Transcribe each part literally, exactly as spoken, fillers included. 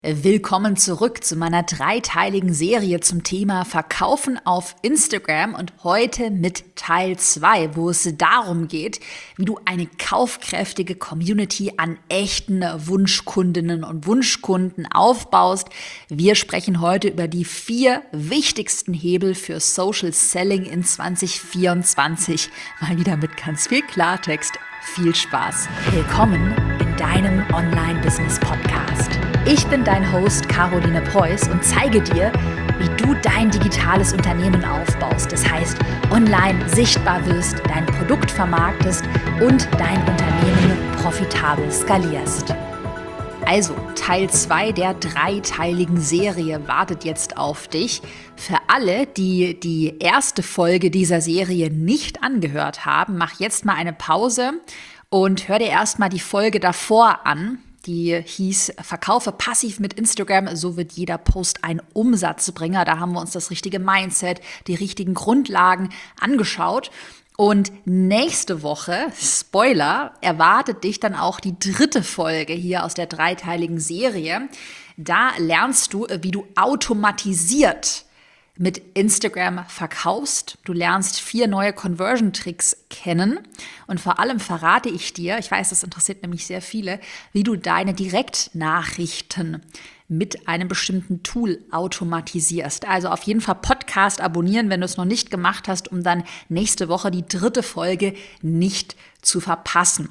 Willkommen zurück zu meiner dreiteiligen Serie zum Thema Verkaufen auf Instagram und heute mit Teil zwei, wo es darum geht, wie du eine kaufkräftige Community an echten Wunschkundinnen und Wunschkunden aufbaust. Wir sprechen heute über die vier wichtigsten Hebel für Social Selling in zwanzig vierundzwanzig. Mal wieder mit ganz viel Klartext. Viel Spaß. Willkommen in deinem Online-Business-Podcast. Ich bin dein Host Caroline Preuß und zeige dir, wie du dein digitales Unternehmen aufbaust. Das heißt, online sichtbar wirst, dein Produkt vermarktest und dein Unternehmen profitabel skalierst. Also, Teil zwei der dreiteiligen Serie wartet jetzt auf dich. Für alle, die die erste Folge dieser Serie nicht angehört haben, mach jetzt mal eine Pause und hör dir erstmal die Folge davor an. Die hieß Verkaufe passiv mit Instagram, so wird jeder Post ein Umsatzbringer. Da haben wir uns das richtige Mindset, die richtigen Grundlagen angeschaut. Und nächste Woche, Spoiler, erwartet dich dann auch die dritte Folge hier aus der dreiteiligen Serie. Da lernst du, wie du automatisiert mit Instagram verkaufst. Du lernst vier neue Conversion-Tricks kennen und vor allem verrate ich dir, ich weiß, das interessiert nämlich sehr viele, wie du deine Direktnachrichten mit einem bestimmten Tool automatisierst. Also auf jeden Fall Podcast abonnieren, wenn du es noch nicht gemacht hast, um dann nächste Woche die dritte Folge nicht zu verpassen.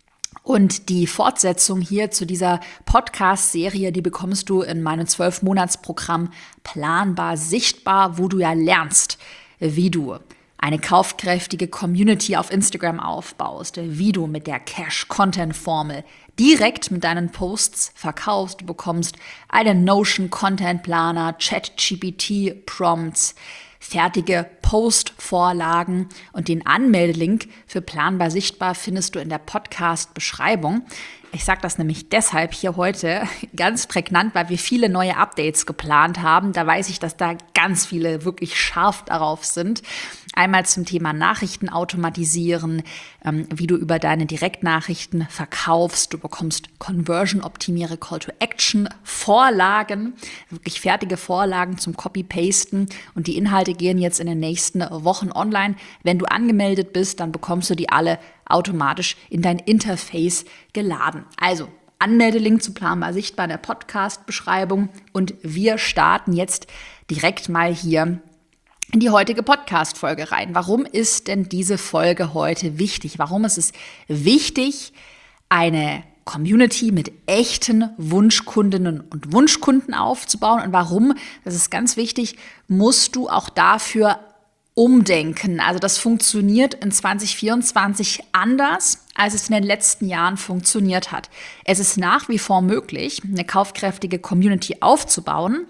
Und die Fortsetzung hier zu dieser Podcast-Serie, die bekommst du in meinem zwölf-Monats-Programm Planbar Sichtbar, wo du ja lernst, wie du eine kaufkräftige Community auf Instagram aufbaust, wie du mit der Cash-Content-Formel direkt mit deinen Posts verkaufst. Du bekommst einen Notion-Content-Planer, Chat-G P T-Prompts, fertige Post-Vorlagen und den Anmeldelink für Planbar Sichtbar findest du in der Podcast-Beschreibung. Ich sage das nämlich deshalb hier heute ganz prägnant, weil wir viele neue Updates geplant haben. Da weiß ich, dass da ganz viele wirklich scharf darauf sind. Einmal zum Thema Nachrichten automatisieren, ähm, wie du über deine Direktnachrichten verkaufst. Du bekommst Conversion-Optimiere Call-to-Action-Vorlagen, wirklich fertige Vorlagen zum Copy-Pasten. Und die Inhalte gehen jetzt in den nächsten Wochen online. Wenn du angemeldet bist, dann bekommst du die alle automatisch in dein Interface geladen. Also Anmeldelink zu Planbar Sichtbar in der Podcast-Beschreibung. Und wir starten jetzt direkt mal hier in die heutige Podcast-Folge rein. Warum ist denn diese Folge heute wichtig? Warum ist es wichtig, eine Community mit echten Wunschkundinnen und Wunschkunden aufzubauen? Und warum, das ist ganz wichtig, musst du auch dafür umdenken. Also das funktioniert in zwanzig vierundzwanzig anders, als es in den letzten Jahren funktioniert hat. Es ist nach wie vor möglich, eine kaufkräftige Community aufzubauen,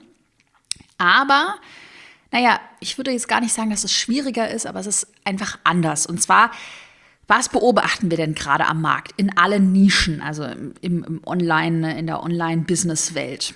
aber naja, ich würde jetzt gar nicht sagen, dass es schwieriger ist, aber es ist einfach anders. Und zwar, was beobachten wir denn gerade am Markt in allen Nischen, also im, im Online, in der Online-Business-Welt?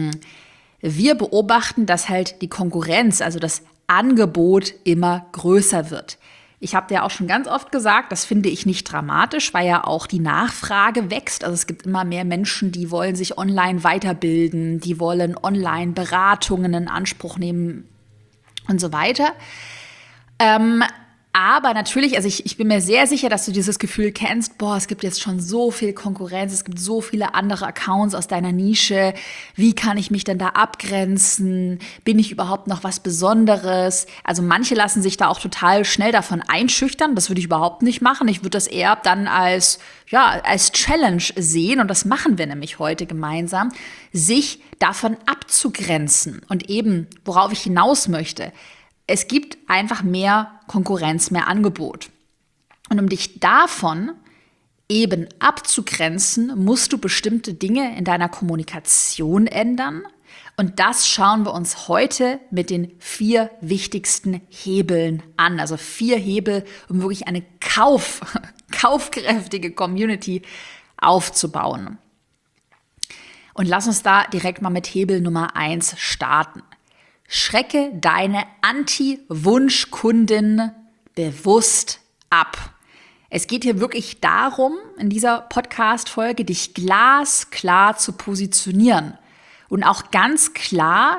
Wir beobachten, dass halt die Konkurrenz, also das Angebot immer größer wird. Ich habe dir auch schon ganz oft gesagt, das finde ich nicht dramatisch, weil ja auch die Nachfrage wächst. Also es gibt immer mehr Menschen, die wollen sich online weiterbilden, die wollen online Beratungen in Anspruch nehmen und so weiter. Ähm, aber natürlich, also ich, ich bin mir sehr sicher, dass du dieses Gefühl kennst, boah, es gibt jetzt schon so viel Konkurrenz, es gibt so viele andere Accounts aus deiner Nische. Wie kann ich mich denn da abgrenzen? Bin ich überhaupt noch was Besonderes? Also manche lassen sich da auch total schnell davon einschüchtern. Das würde ich überhaupt nicht machen. Ich würde das eher dann als, ja, als Challenge sehen. Und das machen wir nämlich heute gemeinsam, sich davon abzugrenzen. Und eben, worauf ich hinaus möchte, es gibt einfach mehr Konkurrenz, mehr Angebot. Und um dich davon eben abzugrenzen, musst du bestimmte Dinge in deiner Kommunikation ändern. Und das schauen wir uns heute mit den vier wichtigsten Hebeln an. Also vier Hebel, um wirklich eine Kauf, kaufkräftige Community aufzubauen. Und lass uns da direkt mal mit Hebel Nummer eins starten. Schrecke deine Anti-Wunschkunden bewusst ab. Es geht hier wirklich darum, in dieser Podcast-Folge dich glasklar zu positionieren Und auch ganz klar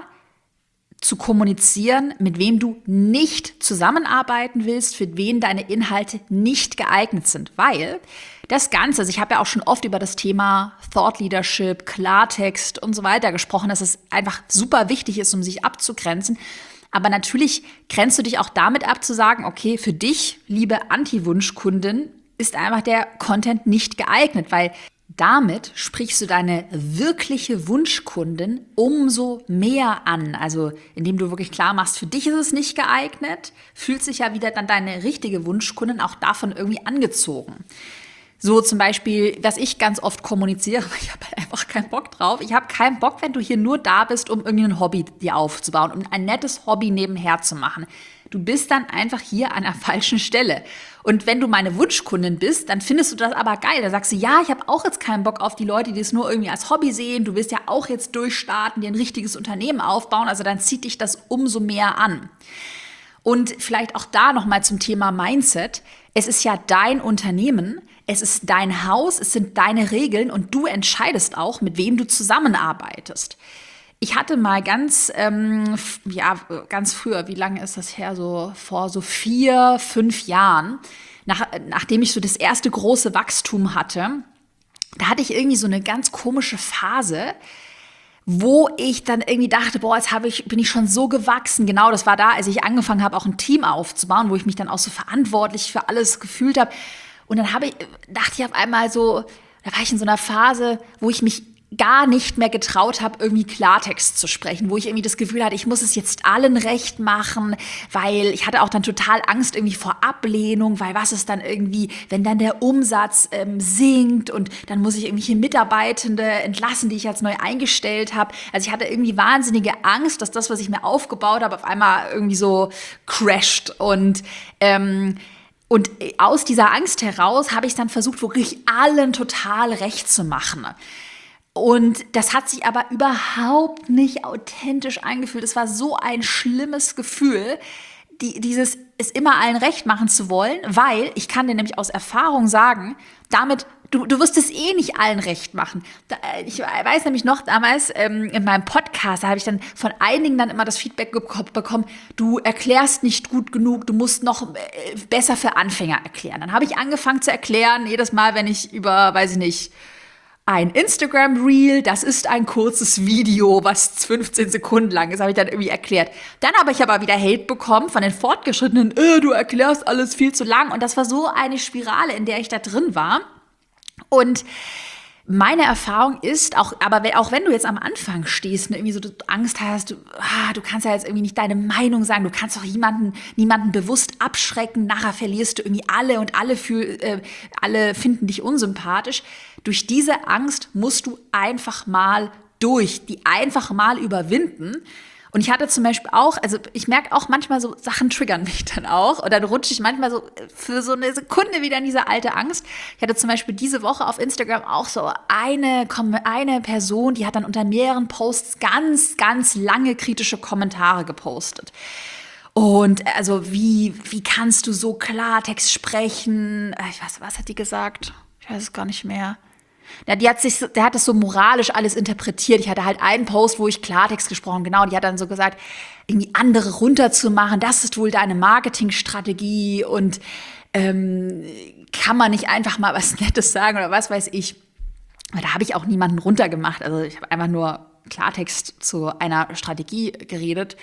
zu kommunizieren, mit wem du nicht zusammenarbeiten willst, für wen deine Inhalte nicht geeignet sind. Weil das Ganze, also ich habe ja auch schon oft über das Thema Thought Leadership, Klartext und so weiter gesprochen, dass es einfach super wichtig ist, um sich abzugrenzen. Aber natürlich grenzt du dich auch damit ab, zu sagen, okay, für dich, liebe Anti-Wunschkundin, ist einfach der Content nicht geeignet, weil damit sprichst du deine wirkliche Wunschkundin umso mehr an. Also indem du wirklich klar machst, für dich ist es nicht geeignet, fühlt sich ja wieder dann deine richtige Wunschkundin auch davon irgendwie angezogen. So zum Beispiel, was ich ganz oft kommuniziere, weil ich habe halt einfach keinen Bock drauf. Ich habe keinen Bock, wenn du hier nur da bist, um irgendwie ein Hobby dir aufzubauen, um ein nettes Hobby nebenher zu machen. Du bist dann einfach hier an der falschen Stelle. Und wenn du meine Wunschkundin bist, dann findest du das aber geil. Da sagst du, ja, ich habe auch jetzt keinen Bock auf die Leute, die es nur irgendwie als Hobby sehen. Du willst ja auch jetzt durchstarten, dir ein richtiges Unternehmen aufbauen. Also dann zieht dich das umso mehr an. Und vielleicht auch da nochmal zum Thema Mindset. Es ist ja dein Unternehmen, es ist dein Haus, es sind deine Regeln und du entscheidest auch, mit wem du zusammenarbeitest. Ich hatte mal ganz, ähm, ja, ganz früher, wie lange ist das her? So vor so vier, fünf Jahren, nach, nachdem ich so das erste große Wachstum hatte, da hatte ich irgendwie so eine ganz komische Phase, wo ich dann irgendwie dachte, boah, jetzt habe ich, bin ich schon so gewachsen. Genau, das war da, als ich angefangen habe, auch ein Team aufzubauen, wo ich mich dann auch so verantwortlich für alles gefühlt habe. Und dann habe ich, dachte ich auf einmal so, da war ich in so einer Phase, wo ich mich gar nicht mehr getraut habe, irgendwie Klartext zu sprechen, wo ich irgendwie das Gefühl hatte, ich muss es jetzt allen recht machen, weil ich hatte auch dann total Angst irgendwie vor Ablehnung, weil was ist dann irgendwie, wenn dann der Umsatz ähm, sinkt und dann muss ich irgendwelche Mitarbeitende entlassen, die ich jetzt neu eingestellt habe. Also ich hatte irgendwie wahnsinnige Angst, dass das, was ich mir aufgebaut habe, auf einmal irgendwie so crasht und ähm, und aus dieser Angst heraus habe ich dann versucht, wirklich allen total recht zu machen. Und das hat sich aber überhaupt nicht authentisch angefühlt. Es war so ein schlimmes Gefühl, die, dieses es immer allen recht machen zu wollen, weil ich kann dir nämlich aus Erfahrung sagen, damit du, du wirst es eh nicht allen recht machen. Da, ich weiß nämlich noch damals ähm, in meinem Podcast, da habe ich dann von einigen dann immer das Feedback bekommen, du erklärst nicht gut genug, du musst noch äh, besser für Anfänger erklären. Dann habe ich angefangen zu erklären, jedes Mal, wenn ich über, weiß ich nicht, ein Instagram-Reel, das ist ein kurzes Video, was fünfzehn Sekunden lang ist, habe ich dann irgendwie erklärt. Dann habe ich aber wieder Hate bekommen von den Fortgeschrittenen, äh, du erklärst alles viel zu lang. Und das war so eine Spirale, in der ich da drin war. Und meine Erfahrung ist, auch, aber wenn, auch wenn du jetzt am Anfang stehst und irgendwie so Angst hast, du, ah, du kannst ja jetzt irgendwie nicht deine Meinung sagen, du kannst doch jemanden, niemanden bewusst abschrecken, nachher verlierst du irgendwie alle und alle, fühl, äh, alle finden dich unsympathisch. Durch diese Angst musst du einfach mal durch, die einfach mal überwinden. Und ich hatte zum Beispiel auch, also ich merke auch manchmal so, Sachen triggern mich dann auch. Und dann rutsche ich manchmal so für so eine Sekunde wieder in diese alte Angst. Ich hatte zum Beispiel diese Woche auf Instagram auch so eine, eine Person, die hat dann unter mehreren Posts ganz, ganz lange kritische Kommentare gepostet. Und also wie, wie kannst du so Klartext sprechen? Ich weiß, was hat die gesagt? Ich weiß es gar nicht mehr. Ja, die hat sich, der hat das so moralisch alles interpretiert. Ich hatte halt einen Post, wo ich Klartext gesprochen, genau, die hat dann so gesagt, irgendwie andere runterzumachen, das ist wohl deine Marketingstrategie und ähm, kann man nicht einfach mal was Nettes sagen oder was weiß ich. Aber da habe ich auch niemanden runtergemacht. Also ich habe einfach nur Klartext zu einer Strategie geredet.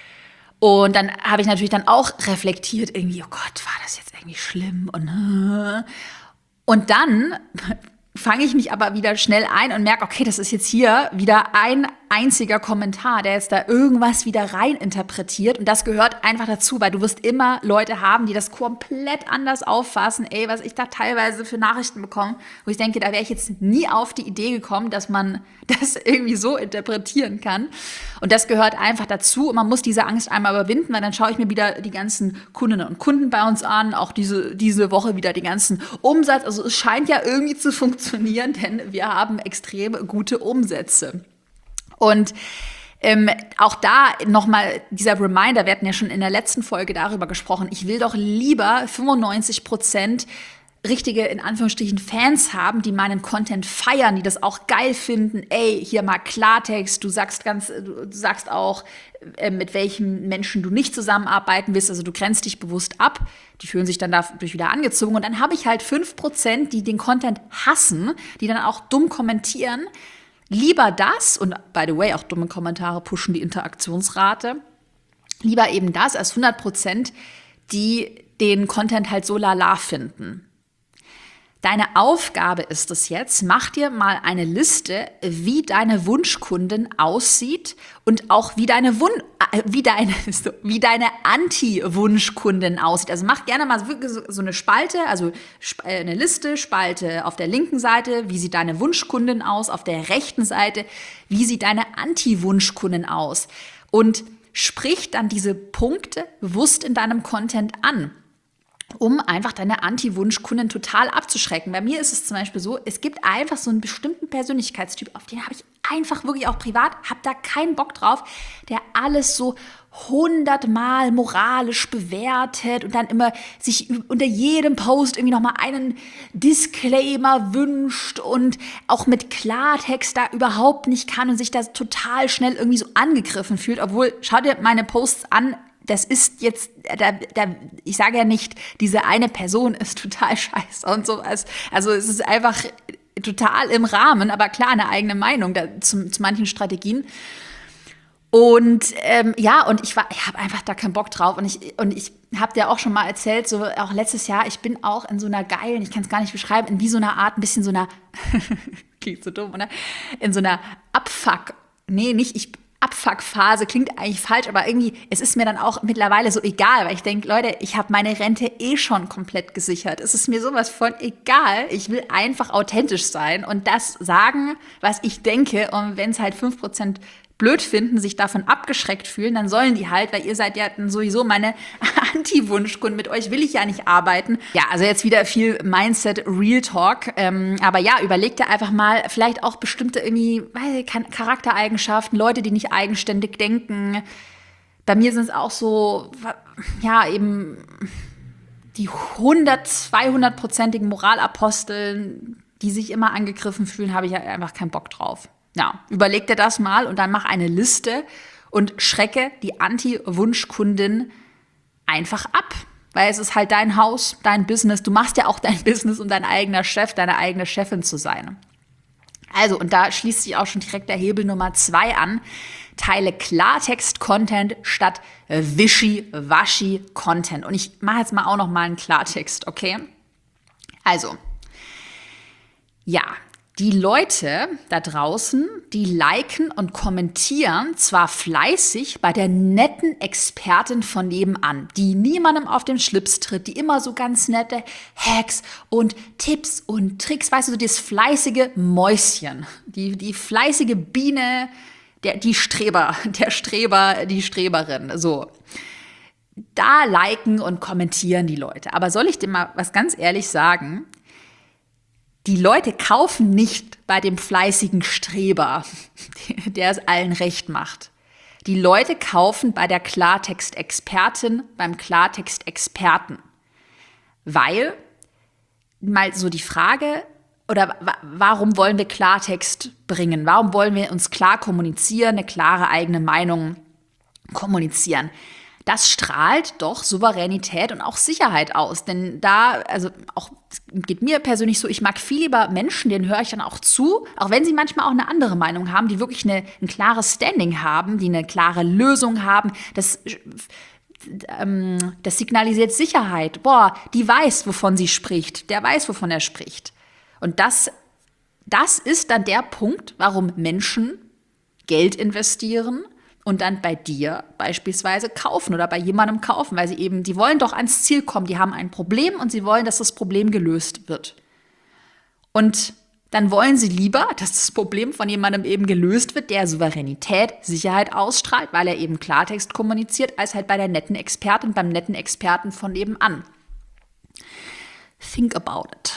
Und dann habe ich natürlich dann auch reflektiert, irgendwie, oh Gott, war das jetzt irgendwie schlimm? Und, und dann fange ich mich aber wieder schnell ein und merke, okay, das ist jetzt hier wieder ein einziger Kommentar, der jetzt da irgendwas wieder rein interpretiert. Und das gehört einfach dazu, weil du wirst immer Leute haben, die das komplett anders auffassen. Ey, was ich da teilweise für Nachrichten bekomme, wo ich denke, da wäre ich jetzt nie auf die Idee gekommen, dass man das irgendwie so interpretieren kann. Und das gehört einfach dazu. Und man muss diese Angst einmal überwinden, weil dann schaue ich mir wieder die ganzen Kundinnen und Kunden bei uns an, auch diese, diese Woche wieder den ganzen Umsatz. Also es scheint ja irgendwie zu funktionieren, denn wir haben extrem gute Umsätze. Und ähm, auch da nochmal dieser Reminder, wir hatten ja schon in der letzten Folge darüber gesprochen, ich will doch lieber fünfundneunzig Prozent richtige, in Anführungsstrichen, Fans haben, die meinen Content feiern, die das auch geil finden. Ey, hier mal Klartext, du sagst ganz, du sagst auch, äh, mit welchen Menschen du nicht zusammenarbeiten willst, also du grenzt dich bewusst ab. Die fühlen sich dann dadurch wieder angezogen. Und dann habe ich halt fünf Prozent, die den Content hassen, die dann auch dumm kommentieren. Lieber das, und by the way, auch dumme Kommentare pushen die Interaktionsrate, lieber eben das als hundert Prozent, die den Content halt so lala finden. Deine Aufgabe ist es jetzt, mach dir mal eine Liste, wie deine Wunschkundin aussieht und auch wie deine, Wun äh, wie deine, wie deine Anti-Wunschkundin aussieht. Also mach gerne mal wirklich so, so eine Spalte, also eine Liste, Spalte auf der linken Seite, wie sieht deine Wunschkundin aus, auf der rechten Seite, wie sieht deine Anti-Wunschkundin aus. Und sprich dann diese Punkte bewusst in deinem Content an, um einfach deine Anti-Wunschkunden total abzuschrecken. Bei mir ist es zum Beispiel so, es gibt einfach so einen bestimmten Persönlichkeitstyp, auf den habe ich einfach wirklich auch privat, habe da keinen Bock drauf, der alles so hundertmal moralisch bewertet und dann immer sich unter jedem Post irgendwie nochmal einen Disclaimer wünscht und auch mit Klartext da überhaupt nicht kann und sich da total schnell irgendwie so angegriffen fühlt, obwohl, schau dir meine Posts an, das ist jetzt, da, da, ich sage ja nicht, diese eine Person ist total scheiße und sowas. Also es ist einfach total im Rahmen, aber klar, eine eigene Meinung da, zu, zu manchen Strategien. Und ähm, ja, und ich war, ich habe einfach da keinen Bock drauf. Und ich, und ich habe dir auch schon mal erzählt, so auch letztes Jahr, ich bin auch in so einer geilen, ich kann es gar nicht beschreiben, in wie so einer Art, ein bisschen so einer, klingt so dumm, oder? In so einer Abfuck, nee, nicht ich, Abfuck-Phase, klingt eigentlich falsch, aber irgendwie, es ist mir dann auch mittlerweile so egal, weil ich denke, Leute, ich habe meine Rente eh schon komplett gesichert. Es ist mir sowas von egal. Ich will einfach authentisch sein und das sagen, was ich denke. Und wenn es halt fünf Prozent blöd finden, sich davon abgeschreckt fühlen, dann sollen die halt, weil ihr seid ja dann sowieso meine Anti-Wunschkunden, mit euch will ich ja nicht arbeiten. Ja, also jetzt wieder viel Mindset, Real Talk, ähm, aber ja, überlegt ihr einfach mal, vielleicht auch bestimmte irgendwie, weiß ich, Charaktereigenschaften, Leute, die nicht eigenständig denken. Bei mir sind es auch so, ja, eben die hundert, zweihundert-prozentigen Moralaposteln, die sich immer angegriffen fühlen, habe ich ja einfach keinen Bock drauf. Ja, überleg dir das mal und dann mach eine Liste und schrecke die Anti-Wunschkundin einfach ab. Weil es ist halt dein Haus, dein Business. Du machst ja auch dein Business, um dein eigener Chef, deine eigene Chefin zu sein. Also, und da schließt sich auch schon direkt der Hebel Nummer zwei an. Teile Klartext-Content statt Wischi-Waschi-Content. Und ich mache jetzt mal auch noch mal einen Klartext, okay? Also, ja, die Leute da draußen, die liken und kommentieren zwar fleißig bei der netten Expertin von nebenan, die niemandem auf den Schlips tritt, die immer so ganz nette Hacks und Tipps und Tricks, weißt du, so das fleißige Mäuschen, die, die fleißige Biene, der, die Streber, der Streber, die Streberin, so. Da liken und kommentieren die Leute. Aber soll ich dir mal was ganz ehrlich sagen? Die Leute kaufen nicht bei dem fleißigen Streber, der es allen recht macht. Die Leute kaufen bei der Klartext-Expertin, beim Klartext-Experten. Weil, mal so die Frage, oder warum wollen wir Klartext bringen? Warum wollen wir uns klar kommunizieren, eine klare eigene Meinung kommunizieren? Das strahlt doch Souveränität und auch Sicherheit aus. Denn da, also auch geht mir persönlich so, ich mag viel lieber Menschen, denen höre ich dann auch zu, auch wenn sie manchmal auch eine andere Meinung haben, die wirklich eine, ein klares Standing haben, die eine klare Lösung haben. Das, ähm, das signalisiert Sicherheit. Boah, die weiß, wovon sie spricht. Der weiß, wovon er spricht. Und das, das ist dann der Punkt, warum Menschen Geld investieren und dann bei dir beispielsweise kaufen oder bei jemandem kaufen, weil sie eben, die wollen doch ans Ziel kommen, die haben ein Problem und sie wollen, dass das Problem gelöst wird. Und dann wollen sie lieber, dass das Problem von jemandem eben gelöst wird, der Souveränität, Sicherheit ausstrahlt, weil er eben Klartext kommuniziert, als halt bei der netten Expertin, beim netten Experten von nebenan. Think about it.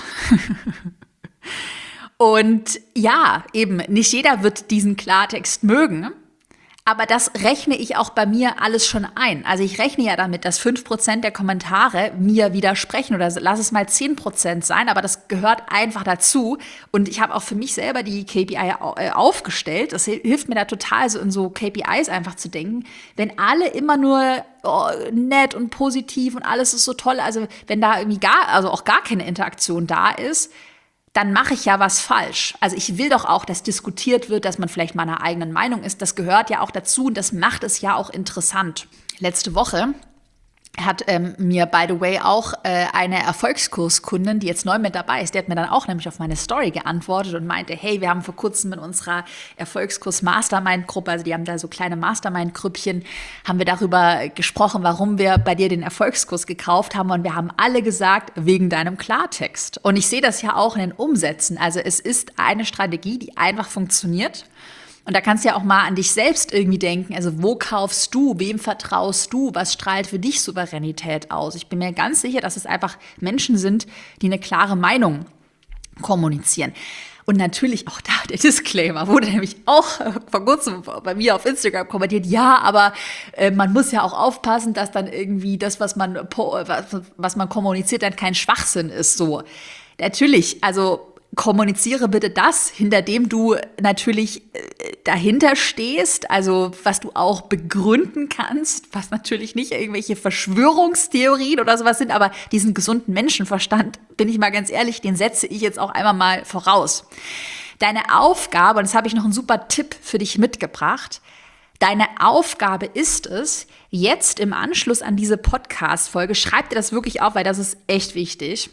Und ja, eben, nicht jeder wird diesen Klartext mögen. Aber das rechne ich auch bei mir alles schon ein. Also ich rechne ja damit, dass fünf Prozent der Kommentare mir widersprechen oder lass es mal zehn Prozent sein, aber das gehört einfach dazu. Und ich habe auch für mich selber die K P I aufgestellt. Das hilft mir da total, so in so K P Is einfach zu denken. Wenn alle immer nur oh, nett und positiv und alles ist so toll, also wenn da irgendwie gar, also auch gar keine Interaktion da ist, dann mache ich ja was falsch. Also ich will doch auch, dass diskutiert wird, dass man vielleicht meiner eigenen Meinung ist. Das gehört ja auch dazu und das macht es ja auch interessant. Letzte Woche hat ähm, mir, by the way, auch äh, eine Erfolgskurskundin, die jetzt neu mit dabei ist, die hat mir dann auch nämlich auf meine Story geantwortet und meinte, hey, wir haben vor kurzem mit unserer Erfolgskurs-Mastermind-Gruppe, also die haben da so kleine Mastermind-Grüppchen, haben wir darüber gesprochen, warum wir bei dir den Erfolgskurs gekauft haben und wir haben alle gesagt, wegen deinem Klartext. Und ich sehe das ja auch in den Umsätzen. Also es ist eine Strategie, die einfach funktioniert. Und da kannst du ja auch mal an dich selbst irgendwie denken, also wo kaufst du, wem vertraust du, was strahlt für dich Souveränität aus? Ich bin mir ganz sicher, dass es einfach Menschen sind, die eine klare Meinung kommunizieren. Und natürlich auch da der Disclaimer, wurde nämlich auch vor kurzem bei mir auf Instagram kommentiert, ja, aber äh, man muss ja auch aufpassen, dass dann irgendwie das, was man, was man kommuniziert, dann kein Schwachsinn ist. So, natürlich, also kommuniziere bitte das, hinter dem du natürlich dahinter stehst, also was du auch begründen kannst, was natürlich nicht irgendwelche Verschwörungstheorien oder sowas sind, aber diesen gesunden Menschenverstand, bin ich mal ganz ehrlich, den setze ich jetzt auch einmal mal voraus. Deine Aufgabe, und das habe ich noch einen super Tipp für dich mitgebracht, deine Aufgabe ist es, jetzt im Anschluss an diese Podcast-Folge, schreib dir das wirklich auf, weil das ist echt wichtig,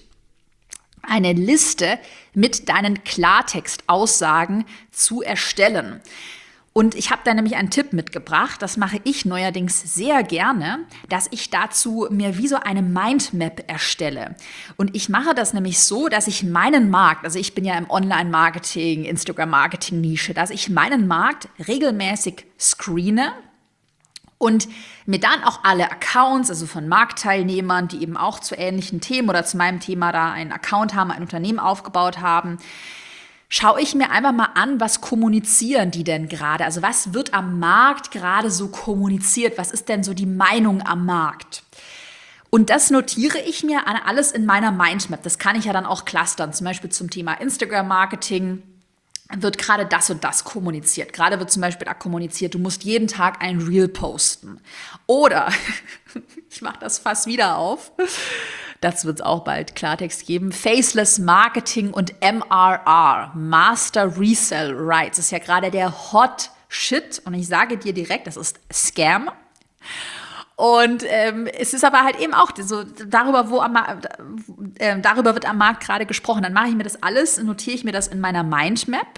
eine Liste mit deinen Klartextaussagen zu erstellen. Und ich habe da nämlich einen Tipp mitgebracht, das mache ich neuerdings sehr gerne, dass ich dazu mir wie so eine Mindmap erstelle. Und ich mache das nämlich so, dass ich meinen Markt, also ich bin ja im Online-Marketing, Instagram-Marketing-Nische, dass ich meinen Markt regelmäßig screene, und mir dann auch alle Accounts, also von Marktteilnehmern, die eben auch zu ähnlichen Themen oder zu meinem Thema da einen Account haben, ein Unternehmen aufgebaut haben, schaue ich mir einfach mal an, was kommunizieren die denn gerade? Also was wird am Markt gerade so kommuniziert? Was ist denn so die Meinung am Markt? Und das notiere ich mir alles in meiner Mindmap. Das kann ich ja dann auch clustern, zum Beispiel zum Thema Instagram-Marketing. Wird gerade das und das kommuniziert. Gerade wird zum Beispiel da kommuniziert, du musst jeden Tag ein Reel posten. Oder, ich mache das fast wieder auf, dazu wird es auch bald Klartext geben, Faceless Marketing und M R R, Master Resell Rights, ist ja gerade der Hot Shit. Und ich sage dir direkt, das ist Scam. Und ähm, es ist aber halt eben auch so darüber, wo am, äh, darüber wird am Markt gerade gesprochen. Dann mache ich mir das alles, notiere ich mir das in meiner Mindmap.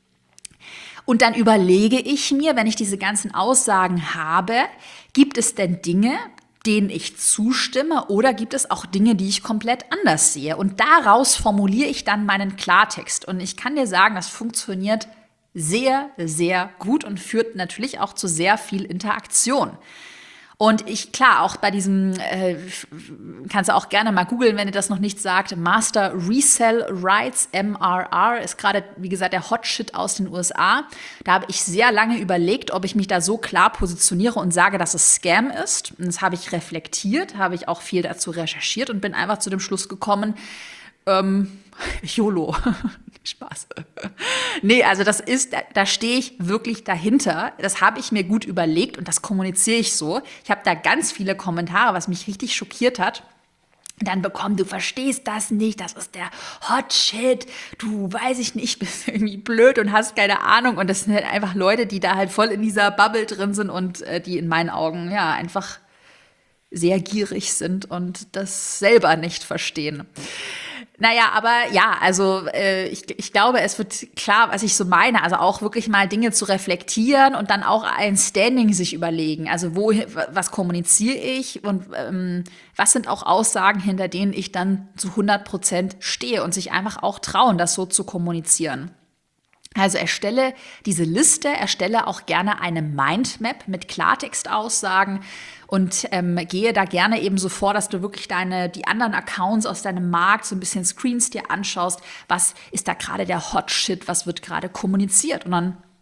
Und dann überlege ich mir, wenn ich diese ganzen Aussagen habe, gibt es denn Dinge, denen ich zustimme, oder gibt es auch Dinge, die ich komplett anders sehe? Und daraus formuliere ich dann meinen Klartext. Und ich kann dir sagen, das funktioniert sehr, sehr gut und führt natürlich auch zu sehr viel Interaktion. Und ich, klar, auch bei diesem, äh, kannst du auch gerne mal googeln, wenn dir das noch nicht sagt, Master Resell Rights, M R R, ist gerade, wie gesagt, der Hot Shit aus den U S A. Da habe ich sehr lange überlegt, ob ich mich da so klar positioniere und sage, dass es Scam ist. Und das habe ich reflektiert, habe ich auch viel dazu recherchiert und bin einfach zu dem Schluss gekommen, ähm, YOLO. Spaß. Nee, also das ist, da, da stehe ich wirklich dahinter. Das habe ich mir gut überlegt und das kommuniziere ich so. Ich habe da ganz viele Kommentare, was mich richtig schockiert hat. Dann bekommen, du verstehst das nicht, das ist der Hot Shit, du, weiß ich nicht, bist irgendwie blöd und hast keine Ahnung. Und das sind halt einfach Leute, die da halt voll in dieser Bubble drin sind und äh, die in meinen Augen, ja, einfach sehr gierig sind und das selber nicht verstehen. Naja, aber ja, also äh, ich, ich glaube, es wird klar, was ich so meine. Also auch wirklich mal Dinge zu reflektieren und dann auch ein Standing sich überlegen. Also wo, was kommuniziere ich und ähm, was sind auch Aussagen, hinter denen ich dann zu hundert Prozent stehe und sich einfach auch trauen, das so zu kommunizieren. Also erstelle diese Liste, erstelle auch gerne eine Mindmap mit Klartextaussagen und ähm, gehe da gerne eben so vor, dass du wirklich deine, die anderen Accounts aus deinem Markt so ein bisschen Screens dir anschaust. Was ist da gerade der Hot Shit? Was wird gerade kommuniziert? Und dann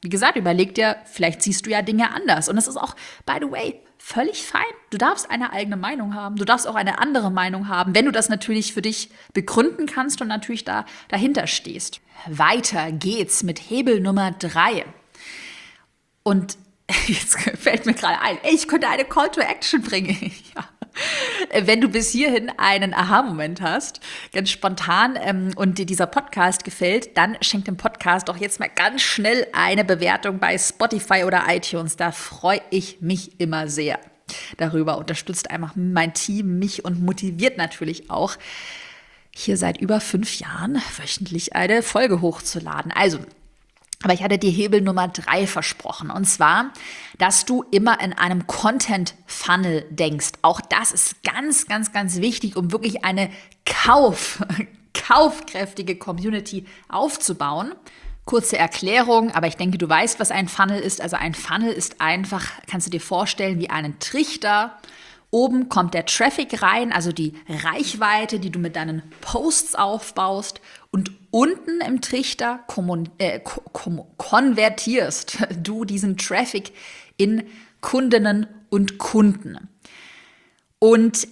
Wie gesagt, überleg dir, vielleicht siehst du ja Dinge anders. Und das ist auch, by the way, völlig fein. Du darfst eine eigene Meinung haben. Du darfst auch eine andere Meinung haben, wenn du das natürlich für dich begründen kannst und natürlich da dahinter stehst. Weiter geht's mit Hebel Nummer drei. Und jetzt fällt mir gerade ein, ey, ich könnte eine Call to Action bringen. Ja. Wenn du bis hierhin einen Aha-Moment hast, ganz spontan, ähm, und dir dieser Podcast gefällt, dann schenk dem Podcast doch jetzt mal ganz schnell eine Bewertung bei Spotify oder iTunes. Da freue ich mich immer sehr darüber. Unterstützt einfach mein Team, mich und motiviert natürlich auch, hier seit über fünf Jahren wöchentlich eine Folge hochzuladen. Also, aber ich hatte dir Hebel Nummer drei versprochen. Und zwar, dass du immer in einem Content-Funnel denkst. Auch das ist ganz, ganz, ganz wichtig, um wirklich eine Kauf, kaufkräftige Community aufzubauen. Kurze Erklärung, aber ich denke, du weißt, was ein Funnel ist. Also ein Funnel ist einfach, kannst du dir vorstellen, wie einen Trichter. Oben kommt der Traffic rein, also die Reichweite, die du mit deinen Posts aufbaust. Und unten im Trichter kommun- äh, ko- konvertierst du diesen Traffic in Kundinnen und Kunden. Und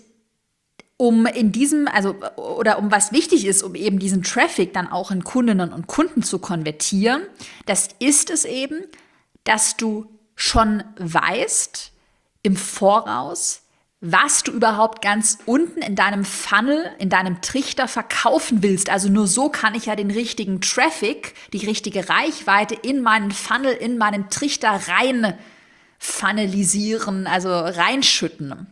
um in diesem, also, oder um was wichtig ist, um eben diesen Traffic dann auch in Kundinnen und Kunden zu konvertieren, das ist es eben, dass du schon weißt im Voraus, was du überhaupt ganz unten in deinem Funnel, in deinem Trichter verkaufen willst. Also nur so kann ich ja den richtigen Traffic, die richtige Reichweite in meinen Funnel, in meinen Trichter rein funnelisieren, also reinschütten.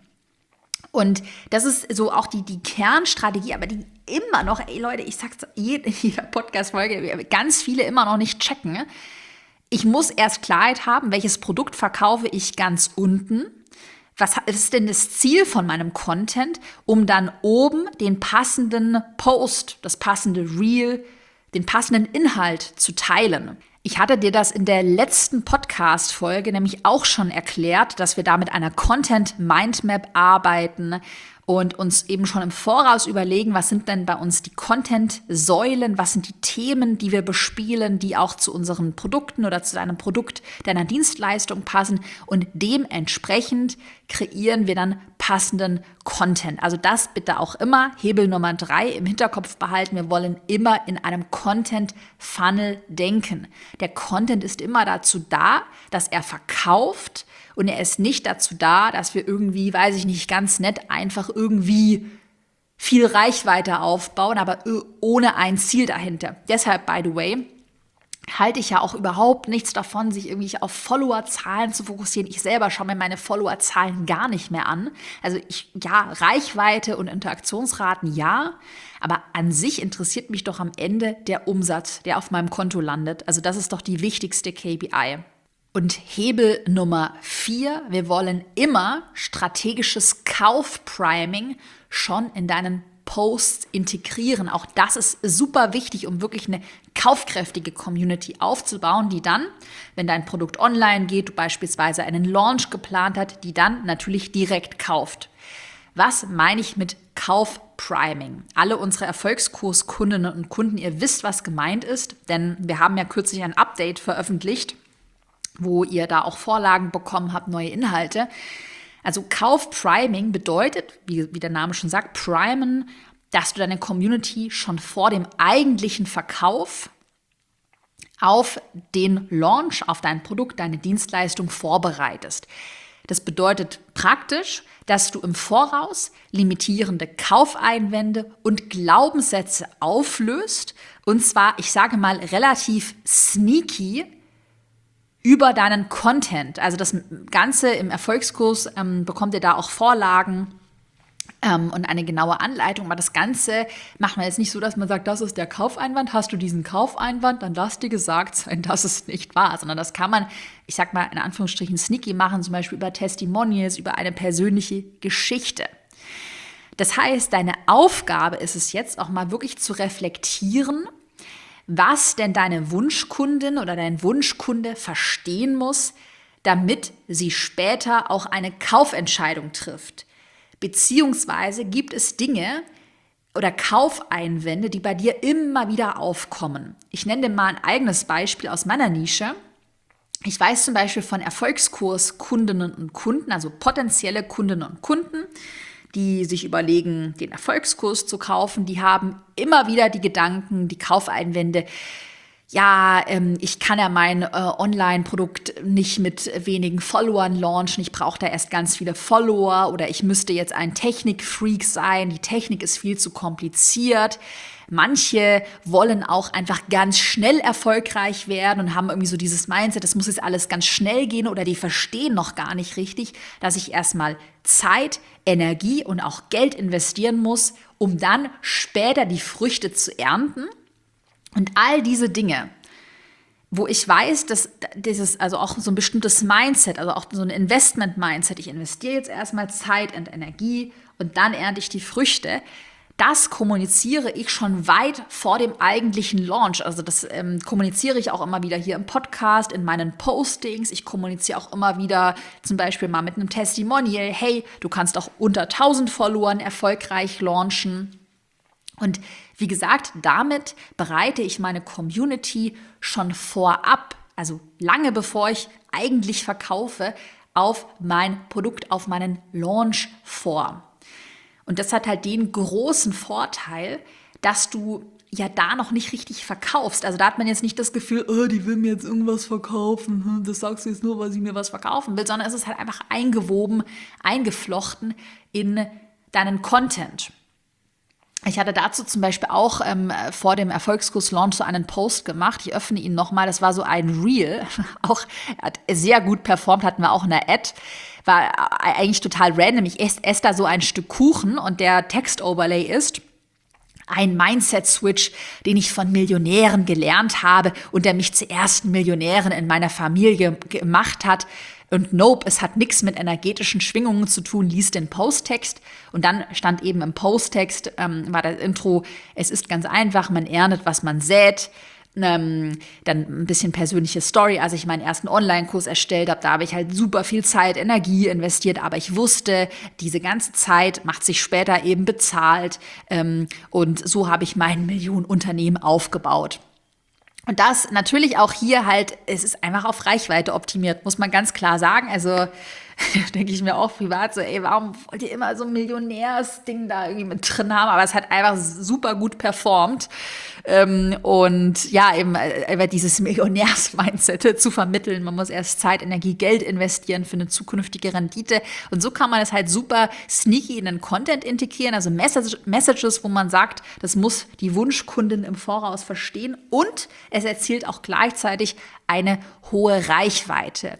Und das ist so auch die, die Kernstrategie, aber die immer noch, ey Leute, ich sag's in jeder Podcast-Folge, ganz viele immer noch nicht checken. Ich muss erst Klarheit haben, welches Produkt verkaufe ich ganz unten. Was ist denn das Ziel von meinem Content, um dann oben den passenden Post, das passende Reel, den passenden Inhalt zu teilen? Ich hatte dir das in der letzten Podcast-Folge nämlich auch schon erklärt, dass wir da mit einer Content-Mindmap arbeiten und uns eben schon im Voraus überlegen, was sind denn bei uns die Content-Säulen, was sind die Themen, die wir bespielen, die auch zu unseren Produkten oder zu deinem Produkt, deiner Dienstleistung passen, und dementsprechend kreieren wir dann passenden Content. Also das bitte auch immer, Hebel Nummer drei, im Hinterkopf behalten. Wir wollen immer in einem Content-Funnel denken. Der Content ist immer dazu da, dass er verkauft, und er ist nicht dazu da, dass wir irgendwie, weiß ich nicht, ganz nett einfach irgendwie viel Reichweite aufbauen, aber ohne ein Ziel dahinter. Deshalb, by the way, halte ich ja auch überhaupt nichts davon, sich irgendwie auf Followerzahlen zu fokussieren. Ich selber schaue mir meine Followerzahlen gar nicht mehr an. Also ich, ja, Reichweite und Interaktionsraten, ja, aber an sich interessiert mich doch am Ende der Umsatz, der auf meinem Konto landet. Also das ist doch die wichtigste K P I. Und Hebel Nummer vier, wir wollen immer strategisches Kaufpriming schon in deinen Posts integrieren. Auch das ist super wichtig, um wirklich eine kaufkräftige Community aufzubauen, die dann, wenn dein Produkt online geht, du beispielsweise einen Launch geplant hast, die dann natürlich direkt kauft. Was meine ich mit Kaufpriming? Alle unsere Erfolgskurskundinnen und Kunden, ihr wisst, was gemeint ist, denn wir haben ja kürzlich ein Update veröffentlicht, wo ihr da auch Vorlagen bekommen habt, neue Inhalte. Also Kaufpriming bedeutet, wie, wie der Name schon sagt, primen, dass du deine Community schon vor dem eigentlichen Verkauf auf den Launch, auf dein Produkt, deine Dienstleistung vorbereitest. Das bedeutet praktisch, dass du im Voraus limitierende Kaufeinwände und Glaubenssätze auflöst, und zwar, ich sage mal, relativ sneaky über deinen Content. Also das Ganze im Erfolgskurs ähm, bekommt ihr da auch Vorlagen ähm, und eine genaue Anleitung. Aber das Ganze macht man jetzt nicht so, dass man sagt, das ist der Kaufeinwand. Hast du diesen Kaufeinwand, dann lass dir gesagt sein, dass es nicht wahr, sondern das kann man, ich sag mal in Anführungsstrichen, sneaky machen, zum Beispiel über Testimonials, über eine persönliche Geschichte. Das heißt, deine Aufgabe ist es jetzt auch mal wirklich zu reflektieren, was denn deine Wunschkundin oder dein Wunschkunde verstehen muss, damit sie später auch eine Kaufentscheidung trifft. Beziehungsweise gibt es Dinge oder Kaufeinwände, die bei dir immer wieder aufkommen. Ich nenne dir mal ein eigenes Beispiel aus meiner Nische. Ich weiß zum Beispiel von Erfolgskurskundinnen und Kunden, also potenzielle Kundinnen und Kunden, die sich überlegen, den Erfolgskurs zu kaufen, die haben immer wieder die Gedanken, die Kaufeinwände, ja, ähm, ich kann ja mein äh, Online-Produkt nicht mit wenigen Followern launchen, ich brauche da erst ganz viele Follower oder ich müsste jetzt ein Technikfreak sein, die Technik ist viel zu kompliziert. Manche wollen auch einfach ganz schnell erfolgreich werden und haben irgendwie so dieses Mindset, das muss jetzt alles ganz schnell gehen oder die verstehen noch gar nicht richtig, dass ich erstmal Zeit, Energie und auch Geld investieren muss, um dann später die Früchte zu ernten. Und all diese Dinge, wo ich weiß, dass dieses, also auch so ein bestimmtes Mindset, also auch so ein Investment-Mindset, ich investiere jetzt erstmal Zeit und Energie und dann ernte ich die Früchte, das kommuniziere ich schon weit vor dem eigentlichen Launch. Also das ähm, kommuniziere ich auch immer wieder hier im Podcast, in meinen Postings. Ich kommuniziere auch immer wieder zum Beispiel mal mit einem Testimonial. Hey, du kannst auch unter tausend Followern erfolgreich launchen. Und wie gesagt, damit bereite ich meine Community schon vorab, also lange bevor ich eigentlich verkaufe, auf mein Produkt, auf meinen Launch vor. Und das hat halt den großen Vorteil, dass du ja da noch nicht richtig verkaufst. Also da hat man jetzt nicht das Gefühl, oh, die will mir jetzt irgendwas verkaufen, das sagst du jetzt nur, weil sie mir was verkaufen will, sondern es ist halt einfach eingewoben, eingeflochten in deinen Content. Ich hatte dazu zum Beispiel auch ähm, vor dem Erfolgskurs-Launch so einen Post gemacht. Ich öffne ihn nochmal. Das war so ein Reel. Auch hat sehr gut performt, hatten wir auch in der Ad. War eigentlich total random. Ich esse, esse da so ein Stück Kuchen und der Text-Overlay ist ein Mindset-Switch, den ich von Millionären gelernt habe und der mich zur ersten Millionärin in meiner Familie gemacht hat. Und nope, es hat nichts mit energetischen Schwingungen zu tun, lies den Posttext. Und dann stand eben im Posttext, ähm, war das Intro, es ist ganz einfach, man erntet, was man sät. Ähm, dann ein bisschen persönliche Story, als ich meinen ersten Online-Kurs erstellt habe, da habe ich halt super viel Zeit, Energie investiert, aber ich wusste, diese ganze Zeit macht sich später eben bezahlt. Ähm, und so habe ich mein Millionenunternehmen aufgebaut. Und das natürlich auch hier halt, es ist einfach auf Reichweite optimiert, muss man ganz klar sagen. Also denke ich mir auch privat so, ey, warum wollt ihr immer so ein Millionärsding da irgendwie mit drin haben? Aber es hat einfach super gut performt. Ähm, und ja, eben einfach dieses Millionärs-Mindset zu vermitteln. Man muss erst Zeit, Energie, Geld investieren für eine zukünftige Rendite. Und so kann man es halt super sneaky in den Content integrieren. Also Message, Messages, wo man sagt, das muss die Wunschkundin im Voraus verstehen. Und es erzielt auch gleichzeitig eine hohe Reichweite.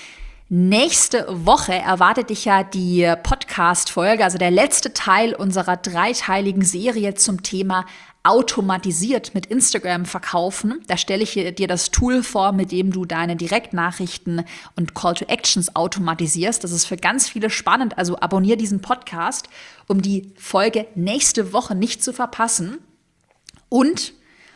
Nächste Woche erwartet dich ja die Podcast-Folge, also der letzte Teil unserer dreiteiligen Serie zum Thema automatisiert mit Instagram verkaufen. Da stelle ich dir das Tool vor, mit dem du deine Direktnachrichten und Call to Actions automatisierst. Das ist für ganz viele spannend, also abonniere diesen Podcast, um die Folge nächste Woche nicht zu verpassen. Und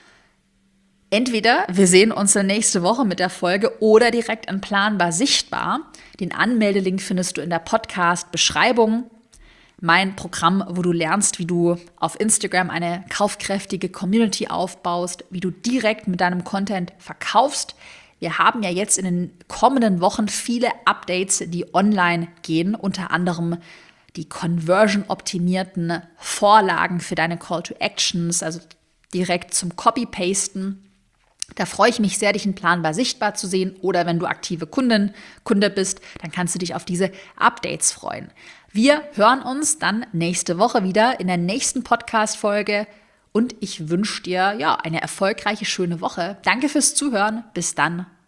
entweder wir sehen uns dann nächste Woche mit der Folge oder direkt in Planbar Sichtbar. Den Anmeldelink findest du in der Podcast-Beschreibung. Mein Programm, wo du lernst, wie du auf Instagram eine kaufkräftige Community aufbaust, wie du direkt mit deinem Content verkaufst. Wir haben ja jetzt in den kommenden Wochen viele Updates, die online gehen, unter anderem die conversion-optimierten Vorlagen für deine Call to Actions, also direkt zum Copy-Pasten. Da freue ich mich sehr, dich in Planbar Sichtbar zu sehen. Oder wenn du aktive Kundin, Kunde bist, dann kannst du dich auf diese Updates freuen. Wir hören uns dann nächste Woche wieder in der nächsten Podcast-Folge. Und ich wünsche dir ja eine erfolgreiche, schöne Woche. Danke fürs Zuhören. Bis dann.